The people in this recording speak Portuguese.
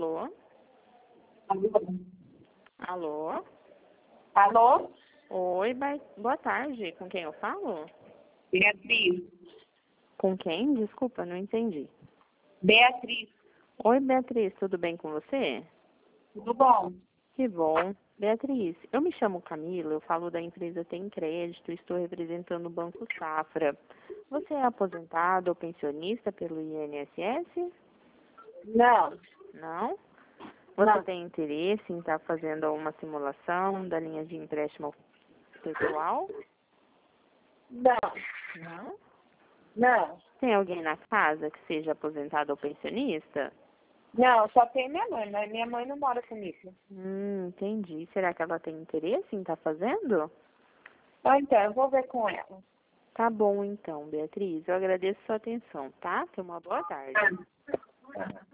Alô? Alô? Alô? Oi, boa tarde. Com quem eu falo? Beatriz. Com quem? Desculpa, não entendi. Beatriz, Oi, Beatriz, tudo bem com você? tudo bom? Que bom. Beatriz, eu me chamo Camila, eu falo da empresa Tem Crédito, estou representando o Banco Safra. Você é aposentado ou pensionista pelo INSS? Não, Não? Você não, tem interesse em estar fazendo uma simulação da linha de empréstimo pessoal? não, Não? não. Tem alguém na casa que seja aposentado ou pensionista? Não, só tem minha mãe, mas minha mãe não mora comigo. Entendi. Será que ela tem interesse em estar fazendo? Ah, então, eu vou ver com ela. Tá bom então, Beatriz. Eu agradeço sua atenção, tá? Tenha uma boa tarde. Ah.